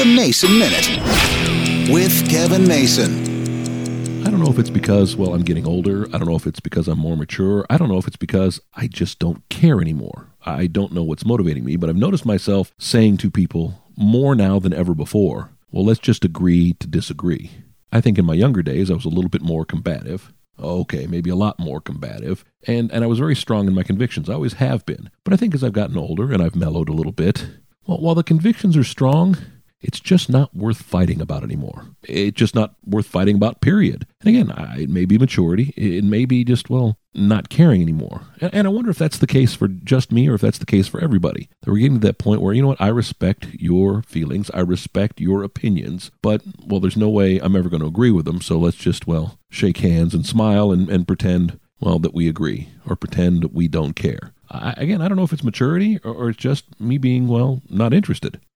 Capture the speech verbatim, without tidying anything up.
The Mason Minute with Kevin Mason. I don't know if it's because, well, I'm getting older. I don't know if it's because I'm more mature. I don't know if it's because I just don't care anymore. I don't know what's motivating me, but I've noticed myself saying to people more now than ever before, well, let's just agree to disagree. I think in my younger days, I was a little bit more combative. Okay, maybe a lot more combative. And, and I was very strong in my convictions. I always have been. But I think as I've gotten older and I've mellowed a little bit, well, while the convictions are strong, it's just not worth fighting about anymore. It's just not worth fighting about, period. And again, I, it may be maturity. It may be just, well, not caring anymore. And, and I wonder if that's the case for just me or if that's the case for everybody. That we're getting to that point where, you know what, I respect your feelings. I respect your opinions. But, well, there's no way I'm ever going to agree with them. So let's just, well, shake hands and smile and, and pretend, well, that we agree or pretend that we don't care. I, again, I don't know if it's maturity or, or it's just me being, well, not interested.